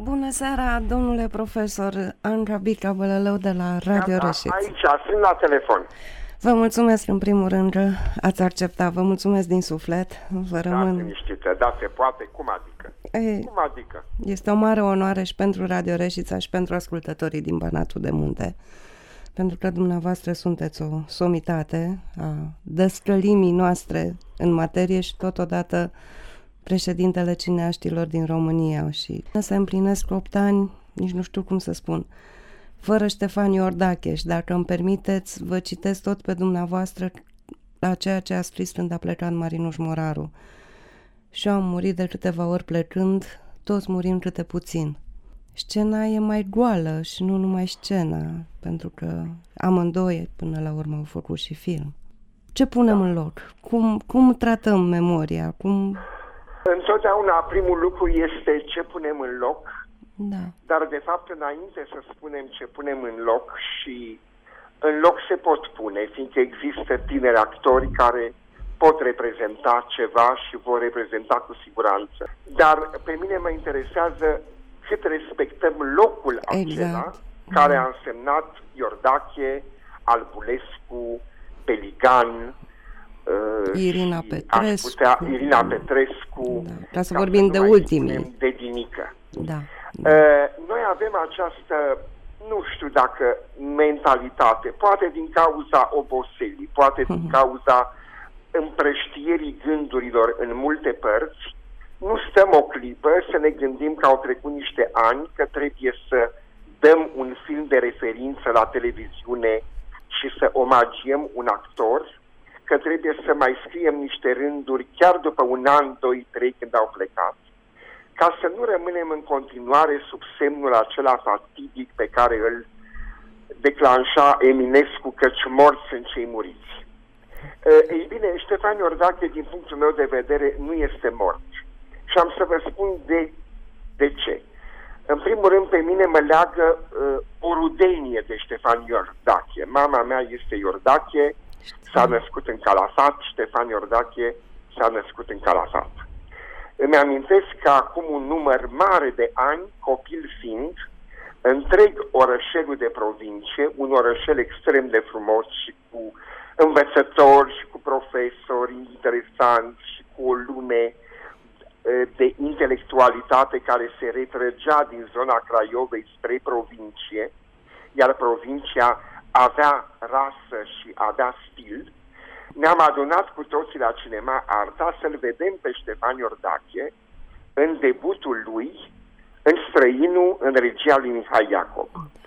Bună seara, domnule profesor Andra Bica Bălălău de la Radio Reșiț. Aici, sunt la telefon. Vă mulțumesc în primul rând că ați acceptat, vă mulțumesc din suflet. Vă rămân... Da, liniștită, da, se poate, cum adică? Cum adică? Este o mare onoare și pentru Radio Reșița și pentru ascultătorii din Banatul de Munte, pentru că dumneavoastră sunteți o somitate a descălimii noastre în materie și totodată președintele cineaștilor din România și se împlinesc 8 ani, nici nu știu cum să spun, fără Ștefan Iordache. Și dacă îmi permiteți, vă citesc tot pe dumneavoastră la ceea ce a scris când a plecat Marinuș Moraru. Și eu am murit de câteva ori plecând, toți murim câte puțin. Scena e mai goală și nu numai scena, pentru că amândoi până la urmă au făcut și film. Ce punem în loc? Cum tratăm memoria? Întotdeauna primul lucru este ce punem în loc, da. Dar de fapt înainte să spunem ce punem în loc și în loc se pot pune, fiindcă există tineri actori care pot reprezenta ceva și vor reprezenta cu siguranță. Dar pe mine mă interesează cât respectăm locul acela care a însemnat Iordache, Albulescu, Peligan, Irina Petrescu. Irina Petrescu, da. Ca să vorbim de ultimii. De Dinică. Da. Noi avem această, nu știu dacă mentalitate, poate din cauza oboselii, poate din cauza împrăștierii gândurilor în multe părți, nu stăm o clipă să ne gândim că au trecut niște ani, că trebuie să dăm un film de referință la televiziune și să omagiem un actor, că trebuie să mai scriem niște rânduri chiar după un an, 2, 3 când au plecat, ca să nu rămânem în continuare sub semnul acela fatidic pe care îl declanșa Eminescu, căci morți sunt cei muriți. Ei bine, Ștefan Iordache, din punctul meu de vedere, nu este mort. Și am să vă spun de ce. În primul rând, pe mine mă leagă o rudenie de Ștefan Iordache. Mama mea este Iordache, s-a născut în Calafat, Ștefan Iordache s-a născut în Calafat. Îmi amintesc că acum un număr mare de ani, copil fiind, întreg orășelul de provincie, un orășel extrem de frumos și cu învățători și cu profesori interesanți și cu o lume de intelectualitate care se retrăgea din zona Craiovei spre provincie, iar provincia avea rasă și avea stil, ne-am adunat cu toții la Cinema Arta să-l vedem pe Ștefan Iordache în debutul lui în Străinul, în regia lui Mihai Iacob.